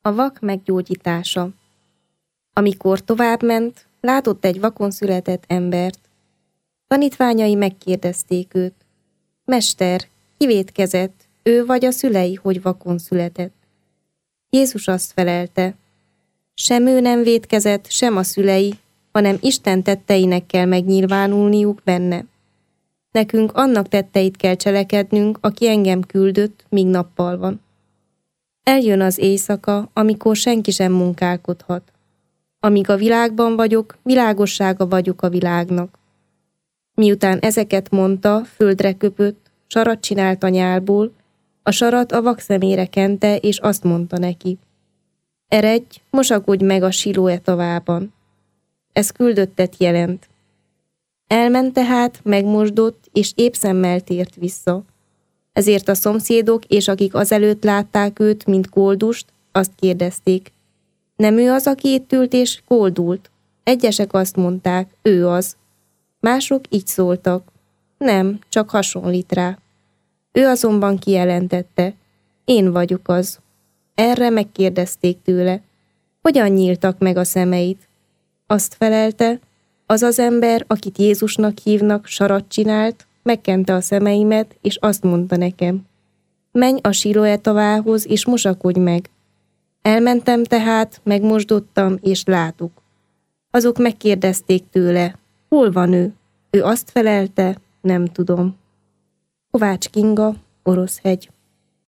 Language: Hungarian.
A vak meggyógyítása. Amikor továbbment, látott egy vakon született embert. Tanítványai megkérdezték őt: Mester, ki vétkezett, ő vagy a szülei, hogy vakon született? Jézus azt felelte: sem ő nem vétkezett, sem a szülei, hanem Isten tetteinek kell megnyilvánulniuk benne. Nekünk annak tetteit kell cselekednünk, aki engem küldött, míg nappal van. Eljön az éjszaka, amikor senki sem munkálkodhat. Amíg a világban vagyok, világossága vagyok a világnak. Miután ezeket mondta, földre köpött, sarat csinált a nyálból, a sarat a vak szemére kente, és azt mondta neki: Eredj, mosakodj meg a Siloé tavában. Ez küldöttet jelent. Elment tehát, megmosdott, és épp szemmel tért vissza. Ezért a szomszédok, és akik azelőtt látták őt, mint koldust, azt kérdezték: Nem ő az, aki itt ült és koldult? Egyesek azt mondták: ő az. Mások így szóltak: Nem, csak hasonlít rá. Ő azonban kijelentette: Én vagyok az. Erre megkérdezték tőle: Hogyan nyíltak meg a szemeit? Azt felelte: Az az ember, akit Jézusnak hívnak, sarat csinált, megkente a szemeimet, és azt mondta nekem: Menj a Siloé tavához, és mosakodj meg. Elmentem tehát, megmosdottam, és látok. Azok megkérdezték tőle: Hol van ő? Ő azt felelte: Nem tudom. Kovács Kinga, Oroszhegy.